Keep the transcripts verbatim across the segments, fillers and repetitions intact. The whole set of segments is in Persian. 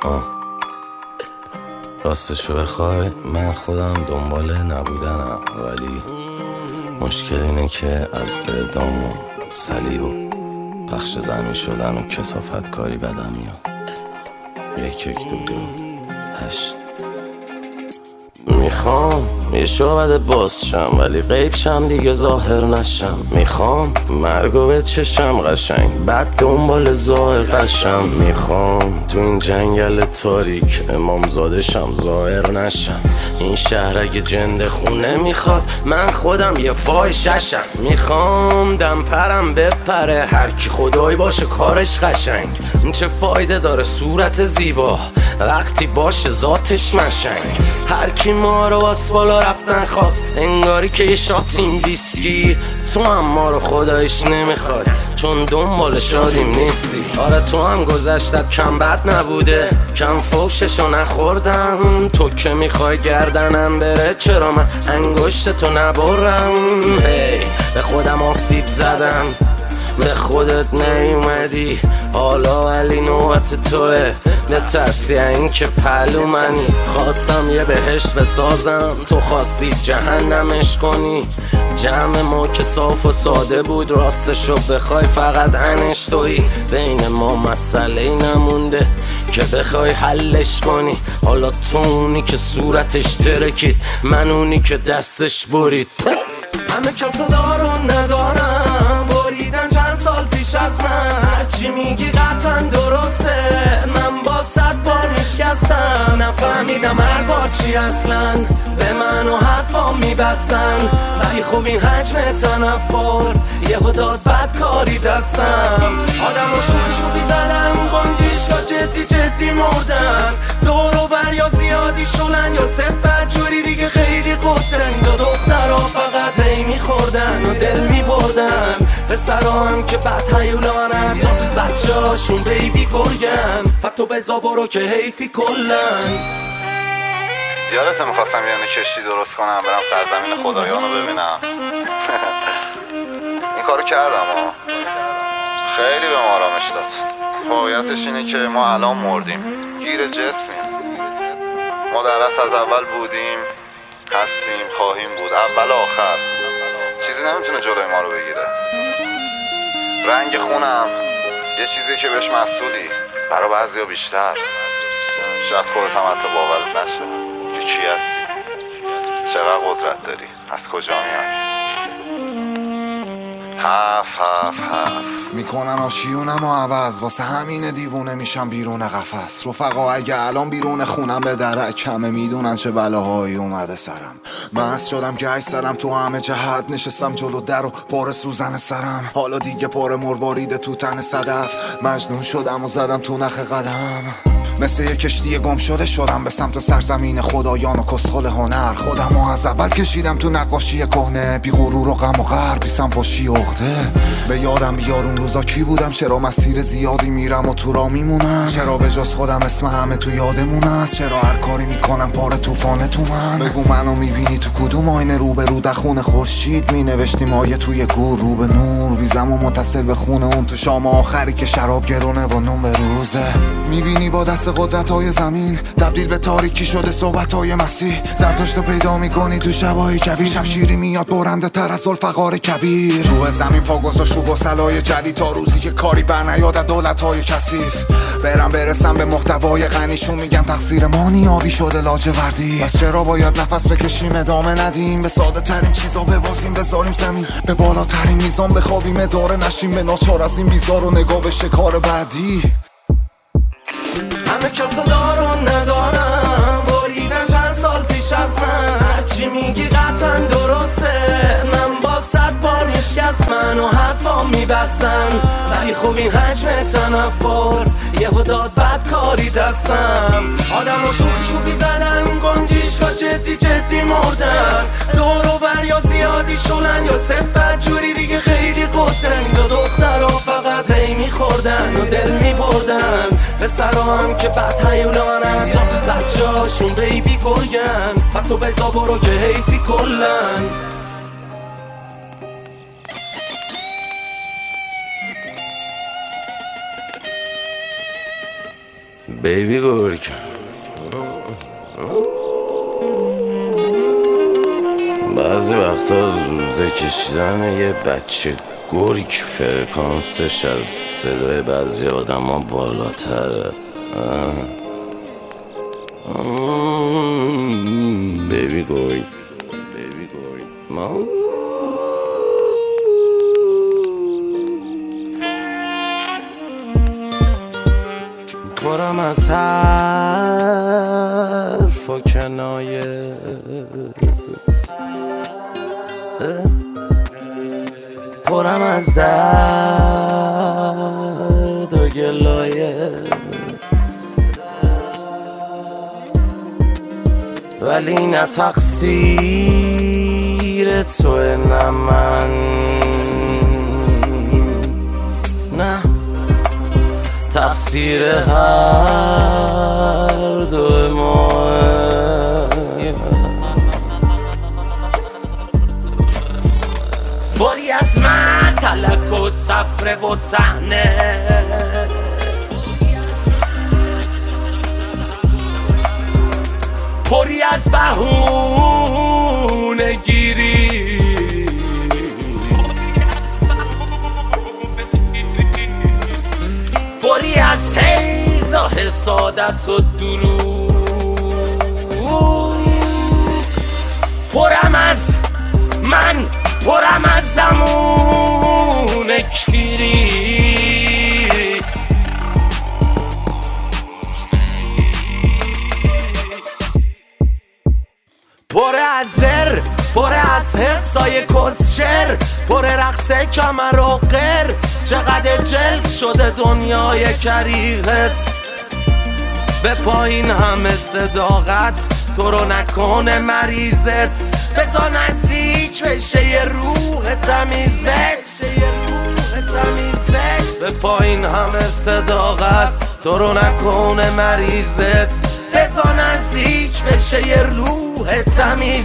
آه. راستشو بخوای من خودم دنبال نبودنم، ولی مشکل اینه که از اعدام و صلیب و پخش زمین شدن و کثافت کاری بدم میاد. یک یک دو دو هشت. میخوام یه شعبده باز شم ولی غیب شم دیگه ظاهر نشم. میخوام مرگو به چشم قشنگ بعد دنبال ظاهر قشم. میخوام تو این جنگل تاریک امامزاده شم ظاهر نشم. این شهر اگه جنده خونه میخواد من خودم یه فاحشه‌شم. میخوام دم پرم بپره هرکی خدایی باشه کارش قشنگ. چه فایده داره صورت زیبا وقتی باشه ذاتش مشنگ. هرکی ما رو واس بالا رفتن خواست انگاری که یه شاتیم ویسکی. تو هم ما رو خدایش نمیخواد چون دنبال شادیم نیستی. آره تو هم گذشتت کم بد نبوده کم فوششو نخوردم. تو که میخوای گردنم بره چرا من انگشتتو نبرم. هی به خودم آسیب زدم به خودت نیومدی حالا ولی نوبت توه. نترسی این که پلو منی. خواستم یه بهشت بسازم تو خواستی جهنمش کنی. جمع ما که صاف و ساده بود راستشو بخوای فقط انش تویی. بین ما مسئله نمونده که بخوای حلش کنی. حالا تو اونی که صورتش ترکید من اونی که دستش برید. همه کسا دارون ندارم بریدن چند سال پیش از من. هرچی میگی قطعا درسته من با صد بار نشکستم. نفهمیدم هر بار چی اصلا به من و حرفام میبستن. ولی خوب این حجم تنفر یهو داد بدکاری دستم. آدم رو شوخی شوخی زدم بانگیشا جدی جدی مردن. دور و بر یا زیادی شلن یا صفت جوری دیگه خیلی قدرن. دو دختر فقط هی میخوردن و دل میبردن. پسرا هم که بد هیولانن تا بچه هاشون بیبی گرگن. پتو بزا برو که حیفی کلن. یادت میخواستم یعنی کشتی درست کنم برم سرزمین خدایانو ببینم. این کارو کردم ها. خیلی به ما آرامش داد. واقعیتش اینه که ما الان مردیم گیر جسمیم. ما در اصل از اول بودیم هستیم خواهیم بود اول آخر. چیزی نمیتونه جلوی ما رو بگیره. رنگ خونم یه چیزی که بهش مسئولی برای بعضیا بیشتر. شاید خودت هم حتی باورت نشه که کی هستی چقدر قدرت داری از کجا میای. حف حف حف میکنن آشیونم و عوض واسه همین دیوونه میشم بیرون قفس. رفقا اگه الان بیرون خونم به درک کمه میدونن چه بلاهایی اومده سرم. مست شدم گشت سرم تو همه جهت نشستم جلو در و پر سوزن سرم. حالا دیگه پر مروارید تو تن صدف مجنون شدم و زدم تو نخ قلم. مثل یه کشتی گم شده شدم به سمت سرزمین خدایان و کسخل هنر. خودمو از اول کشیدم تو نقاشی کهنه بی غرور و غم و غر بی سمپاشی عقده. به یادم بیار اون روزا کی بودم چرا مسیر زیادی میرم و تو را میمونم. چرا به جز خودم اسم همه تو یادمون است. چرا هر کاری میکنم پاره طوفانه تو من. بگو منو میبینی تو کدوم آینه رو به رو در خون خورشید مینوشتیم آیه توی گور رو به نور. بیزم و متصل به خونه اون تو شام آخری که شراب گرونه و نون به روزه. میبینی با دست قدرت های زمین تبدیل به تاریکی شده صحبت های مسیح. زرتشتو پیدا میکنی تو شبای کبیر. شمشیری میاد برنده تر از ذوالفقار کبیر. روح زمین پا گذاشت رو گسلای جدید تا روزی که کاری بر نیاد دولت های کثیف. برم برسم به محتوای غنیشون میگن تقصیر ما نیابی شده لاجوردی. بس چرا باید نفس بکشیم ادامه ندیم به ساده ترین چیزا ببازیم بذاریم زمین به بالاترین میزان بخوابیم اداره نشیم به ناچار از این بیزار و نگاه به شکار بعدی. همه کسا دارون ندارم بریدن چند سال پیش از من. هرچی میگی قطعا درسته من با صد بار نشکست من و حرفام میبستن. ولی خوب این حجم تنفر یهو داد بدکاری دستم. آدم رو شوخی شوخی زدن گنجیشگاه جدی جدی مردن. دور و بر یا زیادی شلن یا صفت جوری دیگه خیلی قدرن. دو دختر فقط هی میخوردن و دل میبردن. پسرا هم که بد هیولانن تا بچه هاشون بیبی گرگن. حتی بزا برو که حیفی کلن. بیبی گرگ بعضی وقتا روزه کشیدن یه بچه گرگ فرکانسش از صدای بعضی آدم ها بالاتره. بیبی گرگ بیبی گرگ ما پرم از حرف و کنایه پرم از درد و گلایه ولی نه تقصیر توه نه من نه تقصیر هر دو ما باری از من تلک و صفره و تهنه پری از بهونه گیری پری از حیز و حسادت و دروغ پرم از من پرم از زمون کیری پر از زر پر از حسای کسشر پر رقص کمر و قر چقدر جلد شده دنیای کریغت به پایین همه صداقت تو رو نکنه مریضت بذار نزدیک بشه یه روح تمیزت به پایین همه صداقت تو رو نکنه مریضت بذار نزدیک بشه یه روح تمیز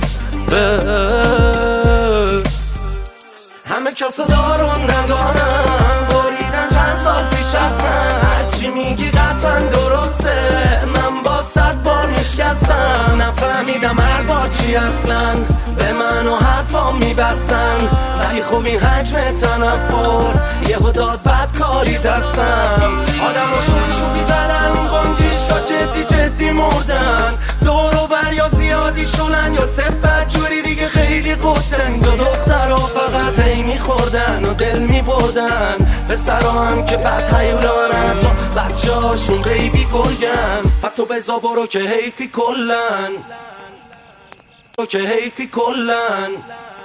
همه کسا دارون ندارن بریدن چند سال پیش از من هرچی میگی قطعا درسته من با صد بار میشکستم نفهمیدم هر بار چی اصلا به من و حرفا میبستن ولی خب این حجم تنفر یهو داد بدکاری دستم آدم رو شوی شوی زدن بانگیشتا جدی جدی مردن دور و بر یا زیادی شلن یا صفت جوری دیگه خیلی قدرن دو دختر ها فقط هی میخوردن و دل میبردن پسرا هم که بد هیولانن تا بچه هاشون بیبی گرگن حتی بزا برو که حیفی کلن که حیفی کلن